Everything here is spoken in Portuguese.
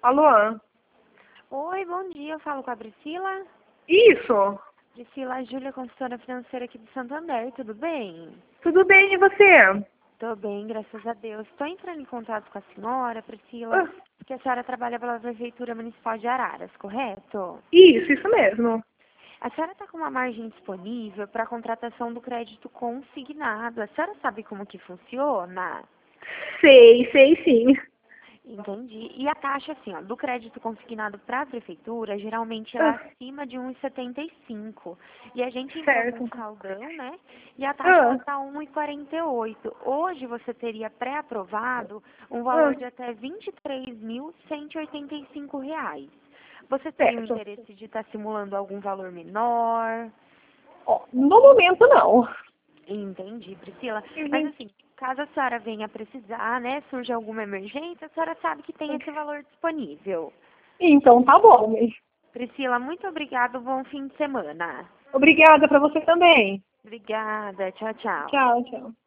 Alô? Oi, bom dia. Eu falo com a Priscila. Isso. Priscila, a Júlia, consultora financeira aqui de Santander. Tudo bem? Tudo bem, e você? Tô bem, graças a Deus. Estou entrando em contato com a senhora, Priscila, Ah, porque a senhora trabalha pela Prefeitura Municipal de Araras, correto? isso mesmo. A senhora está com uma margem disponível para a contratação do crédito consignado. A senhora sabe como que funciona? Sei sim. Entendi. E a taxa, assim, ó, do crédito consignado para a prefeitura, geralmente ela é Ah, acima de 1,75. E a gente entrou com certo. um saldão, né? E a taxa ela Ah, está 1,48. Hoje você teria pré-aprovado um ah, valor de até R$ 23.185. Você teria o certo. interesse de estar simulando algum valor menor? Ó, no momento não. Entendi, Priscila. Mas Uhum. assim, caso a senhora venha precisar, né, surja alguma emergência, a senhora sabe que tem esse valor disponível. Então tá bom, mas Priscila, muito obrigada, bom fim de semana. obrigada pra você também. Obrigada, tchau, tchau. Tchau, tchau.